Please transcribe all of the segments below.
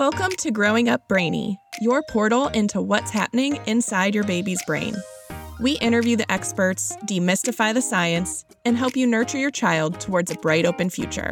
Welcome to Growing Up Brainy, your portal into what's happening inside your baby's brain. We interview the experts, demystify the science, and help you nurture your child towards a bright, open future.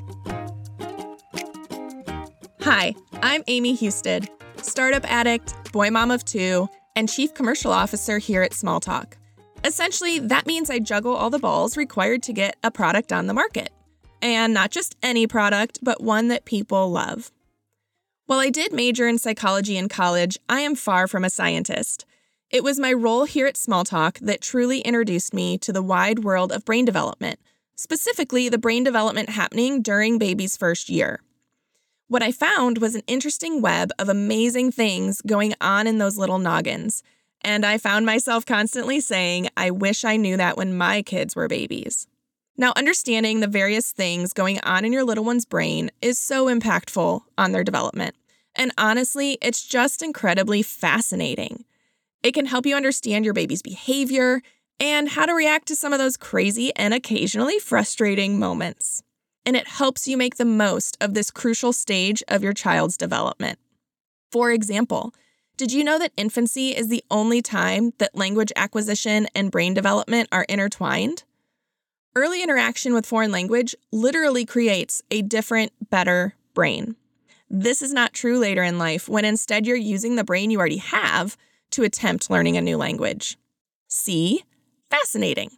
Hi, I'm Amy Husted, startup addict, boy mom of two, and chief commercial officer here at Small Talk. Essentially, that means I juggle all the balls required to get a product on the market. And not just any product, but one that people love. While I did major in psychology in college, I am far from a scientist. It was my role here at Small Talk that truly introduced me to the wide world of brain development, specifically the brain development happening during baby's first year. What I found was an interesting web of amazing things going on in those little noggins, and I found myself constantly saying, I wish I knew that when my kids were babies. Now, understanding the various things going on in your little one's brain is so impactful on their development. And honestly, it's just incredibly fascinating. It can help you understand your baby's behavior and how to react to some of those crazy and occasionally frustrating moments. And it helps you make the most of this crucial stage of your child's development. For example, did you know that infancy is the only time that language acquisition and brain development are intertwined? Early interaction with foreign language literally creates a different, better brain. This is not true later in life when instead you're using the brain you already have to attempt learning a new language. See? Fascinating.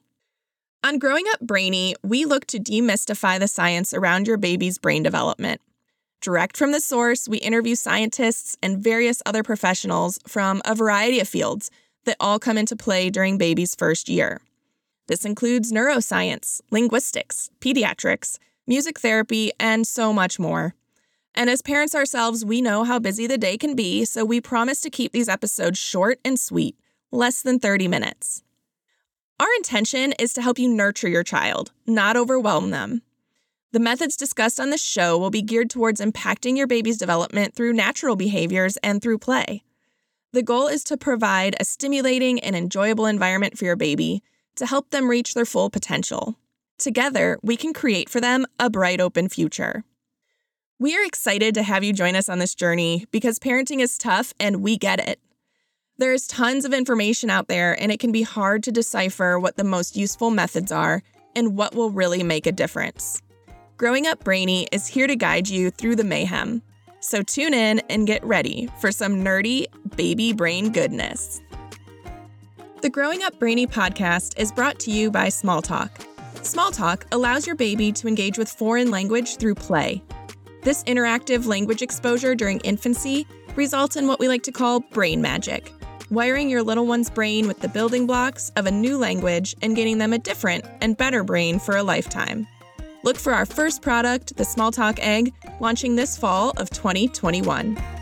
On Growing Up Brainy, we look to demystify the science around your baby's brain development. Direct from the source, we interview scientists and various other professionals from a variety of fields that all come into play during baby's first year. This includes neuroscience, linguistics, pediatrics, music therapy, and so much more. And as parents ourselves, we know how busy the day can be, so we promise to keep these episodes short and sweet, less than 30 minutes. Our intention is to help you nurture your child, not overwhelm them. The methods discussed on this show will be geared towards impacting your baby's development through natural behaviors and through play. The goal is to provide a stimulating and enjoyable environment for your baby to help them reach their full potential. Together, we can create for them a bright, open future. We are excited to have you join us on this journey because parenting is tough and we get it. There is tons of information out there and it can be hard to decipher what the most useful methods are and what will really make a difference. Growing Up Brainy is here to guide you through the mayhem. So tune in and get ready for some nerdy baby brain goodness. The Growing Up Brainy podcast is brought to you by Small Talk. Small Talk allows your baby to engage with foreign language through play. This interactive language exposure during infancy results in what we like to call brain magic, wiring your little one's brain with the building blocks of a new language and getting them a different and better brain for a lifetime. Look for our first product, the Small Talk Egg, launching this fall of 2021.